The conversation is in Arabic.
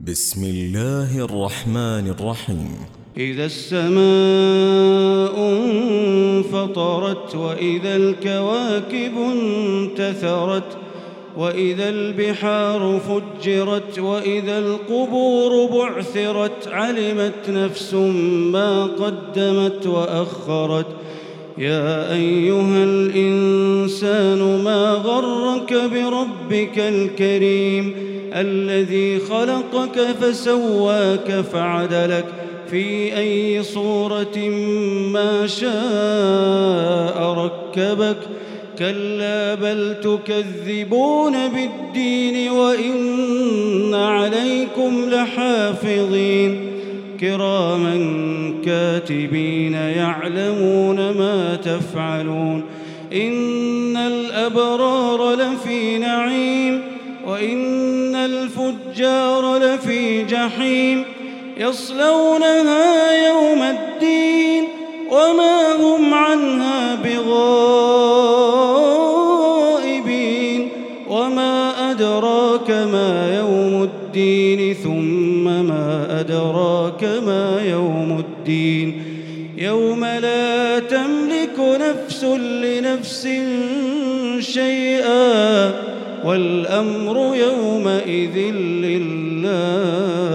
بسم الله الرحمن الرحيم. إذا السماء انفطرت وإذا الكواكب انتثرت وإذا البحار فجرت وإذا القبور بعثرت علمت نفس ما قدمت وأخرت. يا أيها الإنسان ما غرك بربك الكريم الذي خلقك فسواك فعدلك في أي صورة ما شاء ركبك. كلا بل تكذبون بالدين وإن عليكم لحافظين كراما كاتبين يعلمون ما تفعلون. إن الأبرار لفي نعيم وإن الفجار لفي جحيم يصلونها يوم الدين وما هم عنها بغائبين. وما أدراك ما يوم الدين ثم ما أدراك ما يوم الدين يوم لا تملك نفس لنفس شيئا والأمر يومئذ لله.